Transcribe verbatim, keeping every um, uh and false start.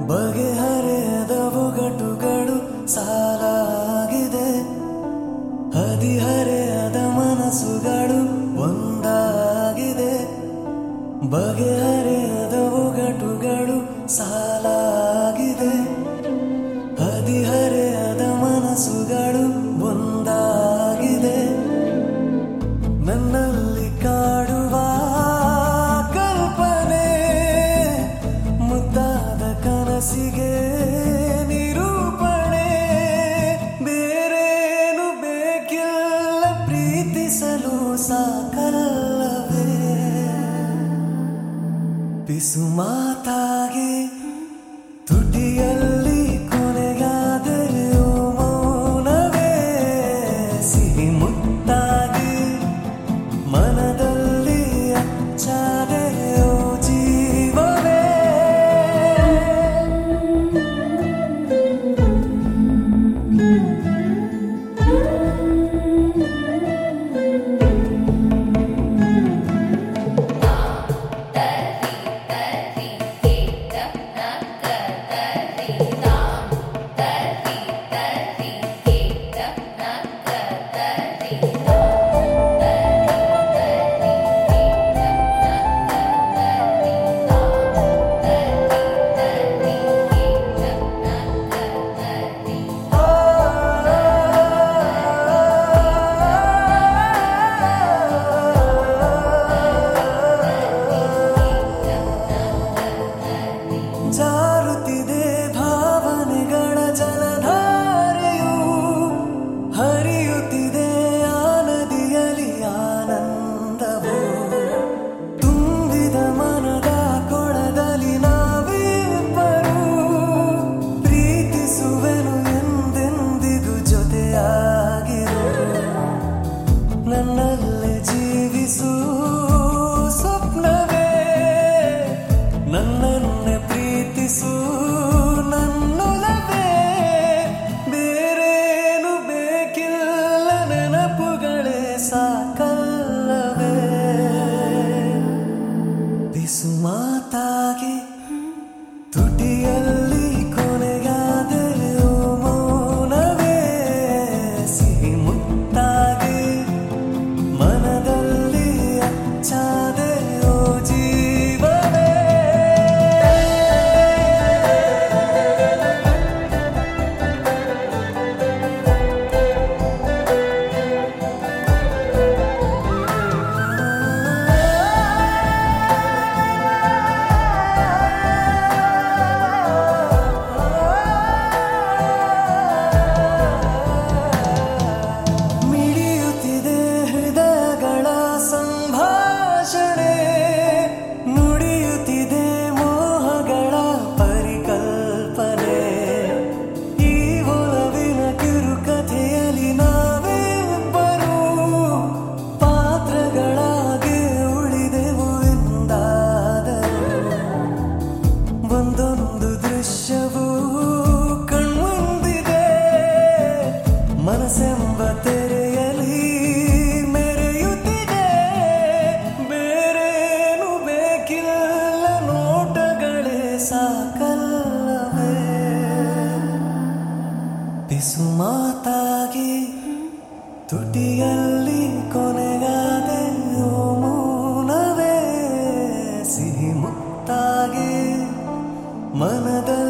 ಬಗೆಹರೆಯದ ಒಗಟುಗಳು ಸಾಲಾಗಿದೆ. ಹದಿಹರೆಯದ ಮನಸ್ಸುಗಳು ಒಂದಾಗಿದೆ. ಬಗೆಹರೆಯದ ಒಗಟುಗಳು ಸಾಲಾಗಿದೆ. ಹದಿಹರೆಯದ ಮನಸ್ಸುಗಳು ಒಂದಾಗಿದೆ. ನನ್ನಲ್ಲಿ ಕಾಡುವ ಕಲ್ಪನೆ ಮುದ್ದಾದ ಕನಸಿಗೆ ನಿರೂಪಣೆ. ಬೇರೇನು ಬೇಕಿಲ್ಲ ಪ್ರೀತಿಸಲು ಸಾಕಲ್ಲವೇ. ಪಿಸು ಮಾತಾಗಿ ತುಟಿಯಲ್ಲಿ ಕೊನೆಗಾದೆಯೋ ಮೌನವೇ. ಸಿಹಿ ಮುತ್ತಾಗಿ ಮನದಲ್ಲಿ ಅಚ್ಚಾದೆಯೋ ಜೀವವೇ. ಜಾರುತ್ತಿದೆ ಭಾವನೆಗಳ ಜಲಧಾರೆಯು. ಹರಿಯುತ್ತಿದೆ ಆ ನದಿಯಲ್ಲಿ ಆನಂದವು. ತುಂಬಿದ ಮನದ ಕೊಳದಲ್ಲಿ ನಾವಿಬ್ಬರು. ಪ್ರೀತಿಸುವೆನು ಎಂದೆಂದಿಗೂ ಜೊತೆಯಾಗಿರು. ನನ್ನಲ್ಲೇ ಜೀವಿಸು ಸ್ವಪ್ನವೇ. ನನ್ನನ್ನೇ ಪ್ರೀತಿಸು ನನ್ನೊಲವೇ. ಬೇರೇನು ಬೇಕಿಲ್ಲ ನೆನಪುಗಳೇ ಸಾಕಲ್ಲವೇ. ಪಿಸು ಮಾತಾಗಿ ತುಟಿಯಲ್ಲಿ ಕೊನೆಗಾದೆಯೋ ಮೌನವೇ. ಸಿಹಿ ಮುತ್ತಾಗಿ ಮನದಲ್ಲಿ ಅಚ್ಚಾದೆಯೋ ಜೀವವೇ. ಮಿಡಿಯುತ್ತಿದೆ ಹೃದಯಗಳ ಸಂಭಾಷಣೆ. ನುಡಿಯುತ್ತಿದೆ ಮೋಹಗಳ ಪರಿಕಲ್ಪನೆ. ಈ ಒಲವಿನ ಕಿರುಕಥೆಯಲ್ಲಿ ನಾವಿಬ್ಬರು ಪಾತ್ರಗಳಾಗಿ ಉಳಿದೆವು ಎಂದಾದರೂ. ಒಂದೊಂದು ದೃಶ್ಯವೂ ಕಣ್ಮುಂದಿದೆ. ಮನಸ್ಸೆಂಬ ತೆರೆಯಲಿ ಮೆರೆಯುತ್ತಿದೆ. ಬೇರೇನು ಬೇಕಿಲ್ಲ ನೋಟಗಳೇ ಸಾಕಲ್ಲವೇ. ಪಿಸು ಮಾತಾಗಿ ತುಟಿಯಲ್ಲಿ ಕೊನೆಗಾದೆಯೋ ಮೌನವೇ. ಸಿಹಿ ಮುತ್ತಾಗಿ ಮನದ